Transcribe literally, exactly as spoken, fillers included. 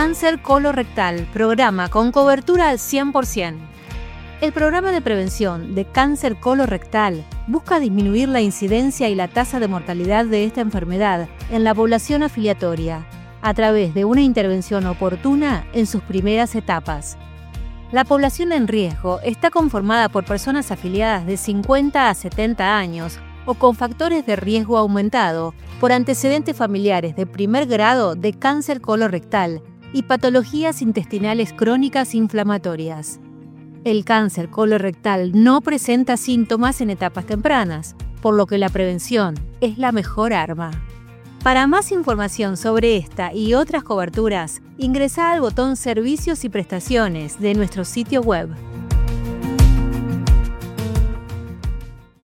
Cáncer colorectal, programa con cobertura al cien por ciento. El programa de prevención de cáncer colorectal busca disminuir la incidencia y la tasa de mortalidad de esta enfermedad en la población afiliatoria, a través de una intervención oportuna en sus primeras etapas. La población en riesgo está conformada por personas afiliadas de cincuenta a setenta años o con factores de riesgo aumentado por antecedentes familiares de primer grado de cáncer colorectal y patologías intestinales crónicas inflamatorias. El cáncer colorectal no presenta síntomas en etapas tempranas, por lo que la prevención es la mejor arma. Para más información sobre esta y otras coberturas, ingresá al botón Servicios y Prestaciones de nuestro sitio web.